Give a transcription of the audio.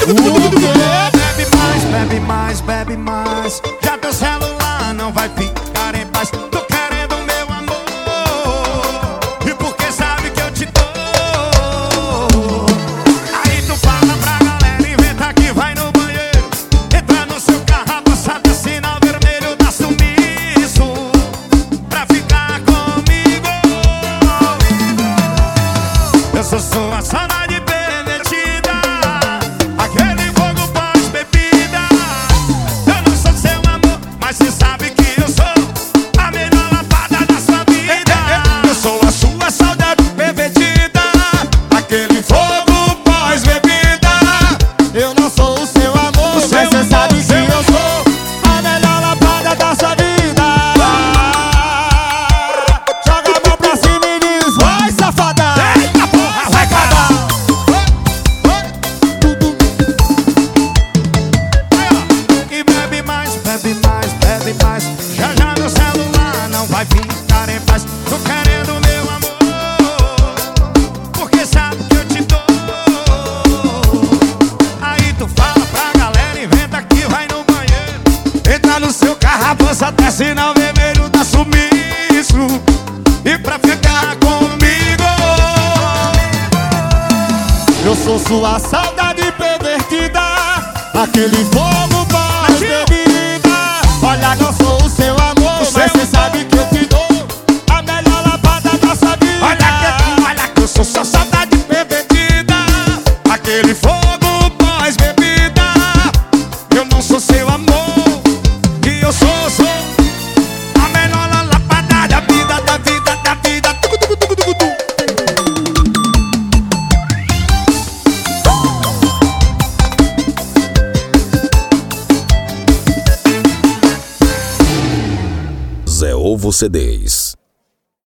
Bebe mais, bebe mais, bebe mais. Já teu celular não vai ficar em paz. Tô querendo meu amor, e porque sabe que eu te dou. Aí tu fala pra galera, inventa que vai no banheiro, entra no seu carro, passa de sinal vermelho, dá sumiço pra ficar comigo. Eu sou sua saudade pervertida, aquele fogo pós-bebida. Eu não sou seu amor, mas cê sabe que eu sou a melhor lapada da sua vida. Eu sou a sua saudade pervertida, aquele fogo pós-bebida. Eu não sou o seu amor, mas cê sabe que eu sou a melhor lapada da sua vida. Joga a mão pra cima e diz: vai, safada! Eita porra, vai acabar! E bebe mais, bebe mais, bebe mais. Já já meu celular não vai ficar em paz. Tô querendo meu amor, porque sabe que eu te dou. Aí tu fala pra galera, inventa que vai no banheiro, entra no seu carro, avança até sinal vermelho, dá sumiço e pra ficar comigo. Eu sou sua saudade pervertida, aquele fogo pós-bebida. Olha, não sou o seu amor, mas cê sabe que eu te dou a melhor lapada da sua vida. Olha que eu sou sua saudade pervertida, aquele fogo pós-bebida. Eu não sou seu amor, e eu sou a melhor lapada da vida, da vida, da vida. Zé Ovo CDs.